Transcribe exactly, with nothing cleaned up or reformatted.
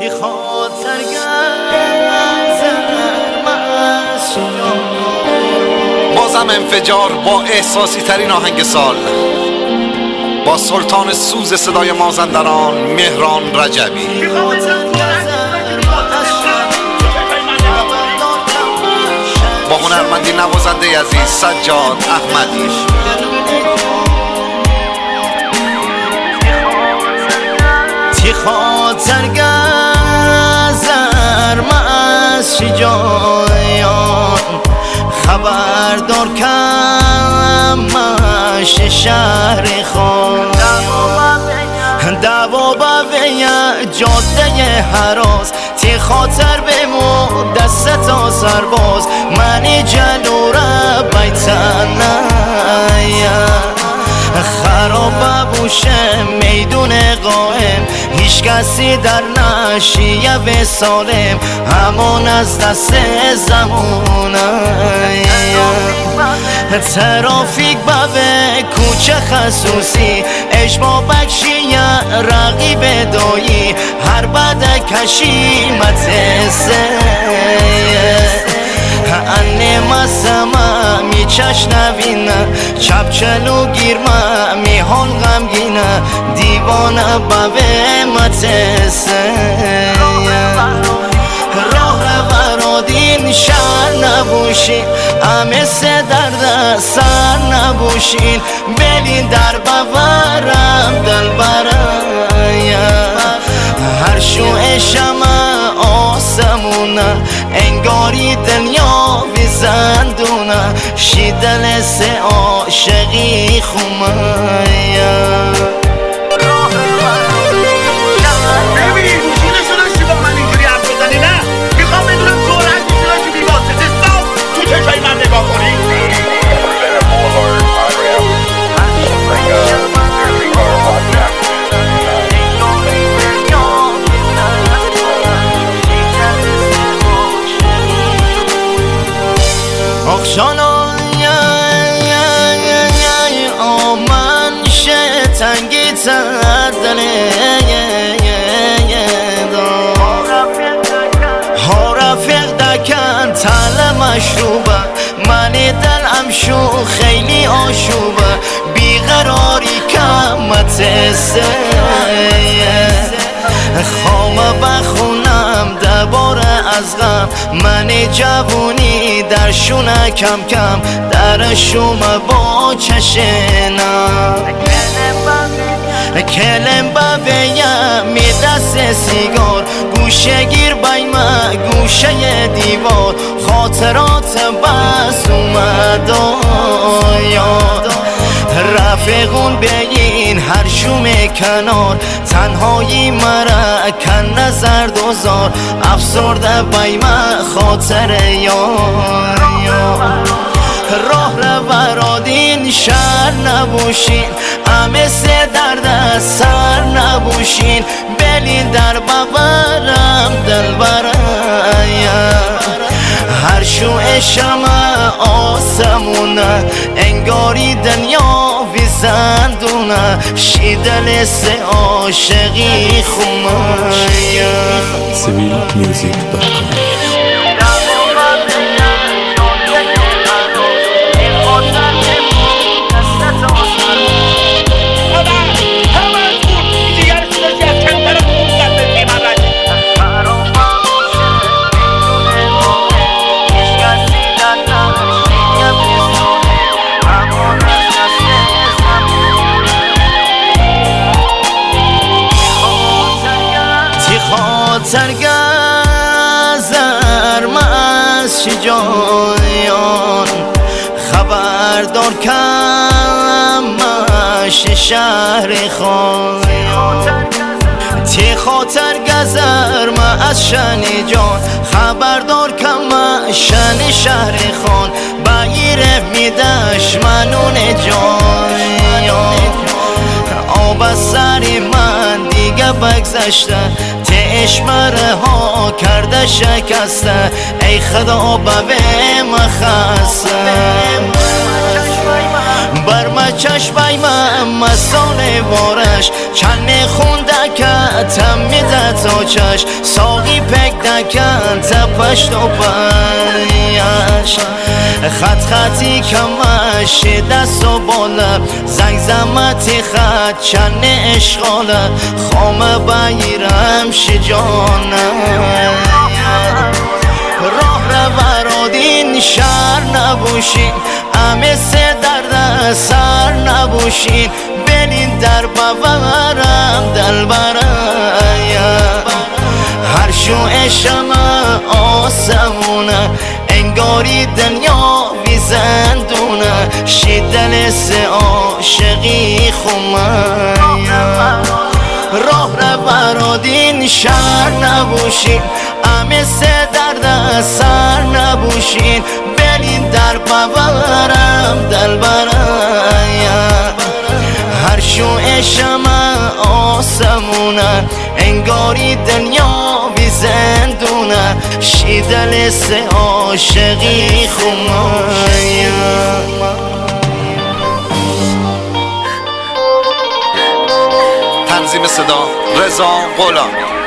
بازم انفجار با احساسی ترین آهنگ سال، با سلطان سوز صدای مازندران مهران رجبی. با هنرمندی نوازنده عزیز سجاد احمدی. تی خاطر گذر از شجایان خبردار کمش شهر خان دوا بوی جاده هراز تی خاطر بمو دست تا سرباز من جلو را بیتن خراب بوشه میدون قائم هیچ کسی در نشیه به سالم همون از دست زمونه ترافیک بابه کوچه خصوصی اجما بکشی رقیب دایی هر بده کشی متسه انه مسما می چشنوینه چپ چلو گیرمه می هون غمگینه دیوانه بوه متسه راه برادین شهر نبوشین همه سه درد سر نبوشین بلین در بورم دل برایم هر شوع شمع آسمونه انگاری دنیا بی زندونه شی دل سه عاشقی خومه آخشانا آمن شه تنگی تدله ها رفیق دکن تل مشروبه من دلم شو خیلی آشوبه بیقراری کمت سه خامه بخونم دباره از غم من جوونی در شونه کم کم در شومه با چشنم کلم ببیم می دست سیگار گوشه گیر بیمه گوشه دیوار خاطرات بس اومد یاد رفیقون بگین هر شوم کنار تنهایی مرا کن نظر دوزار افسرده بیمه خاطر یار راه را برادین شهر نبوشین همه سه درد سر نبوشین بلین در بورم دل برایم هر شوع شمع آسمونه انگاری دنیا بی زندونه شی دل سه عاشقی خومه سیویل میوزیک دات کام. خاطر گذر از شجایان خبردار کمش شهر خان تی خاطر گذر از شن جان خبردار کمش شن شهر خان بگیره میدش منون جان آب سری من دیگه بگذشته چشمره ها کرده شکسته ای خدا به مخسته بر ما چشمای من مسان وارش چند خونده که تم میده تا چش ساقی پک دکن تپش تو پیش خط خطی کمش دست و بالا زنگ زمتی خط چن اشغاله خامه بگیرم شجانه راه رو برادین شهر نبوشین همه سه درد سر نبوشین بلین در بورم دل برایم هر شو شمع آسمونه انگاری دنیا بی زندونه شیدل سه عاشقی خمایم راه رو برادین شهر نبوشین همه سه درد سر نبوشین بلین در بورم دل برایم هر شو شمع آسمونه انگاری دنیا بی زندونه شیدل سه عاشقی خمایم تنظیم صدا رضا غلامی.